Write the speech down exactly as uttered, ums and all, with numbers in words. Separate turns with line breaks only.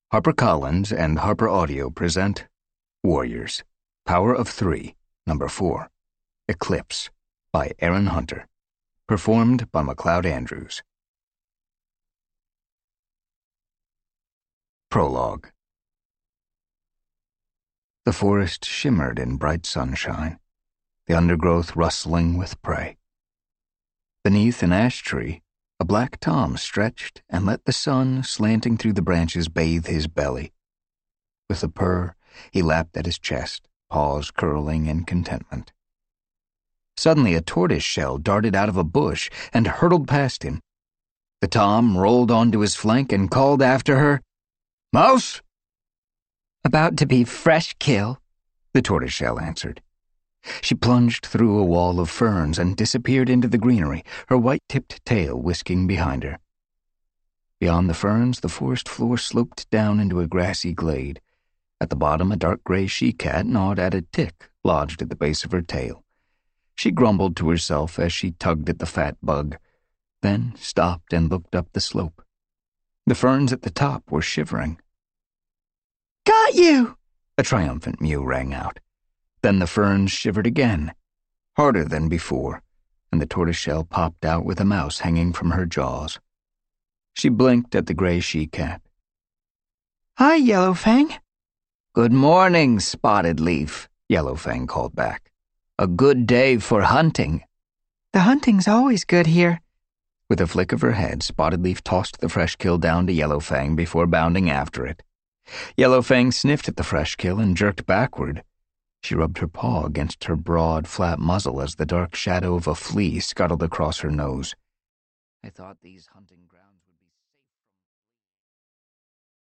HarperCollins and Harper Audio present Warriors, Power of Three, Number Four, Eclipse, by Aaron Hunter, performed by MacLeod Andrews. Prologue. The forest shimmered in bright sunshine, the undergrowth rustling with prey. Beneath an ash tree, a black tom stretched and let the sun, slanting through the branches, bathe his belly. With a purr, he lapped at his chest, paws curling in contentment. Suddenly a tortoise shell darted out of a bush and hurtled past him. The tom rolled onto his flank and called after her, "Mouse!"
"About to be fresh kill,"
the tortoiseshell answered. She plunged through a wall of ferns and disappeared into the greenery, her white-tipped tail whisking behind her. Beyond the ferns, the forest floor sloped down into a grassy glade. At the bottom, a dark gray she-cat gnawed at a tick lodged at the base of her tail. She grumbled to herself as she tugged at the fat bug, then stopped and looked up the slope. The ferns at the top were shivering.
"Got you!"
A triumphant mew rang out. Then the ferns shivered again, harder than before, and the tortoiseshell popped out with a mouse hanging from her jaws. She blinked at the gray she-cat.
"Hi, Yellowfang."
"Good morning, Spotted Leaf," Yellowfang called back. "A good day for hunting."
"The hunting's always good here."
With a flick of her head, Spotted Leaf tossed the fresh kill down to Yellowfang before bounding after it. Yellowfang sniffed at the fresh kill and jerked backward. She rubbed her paw against her broad, flat muzzle as the dark shadow of a flea scuttled across her nose. "I thought these hunting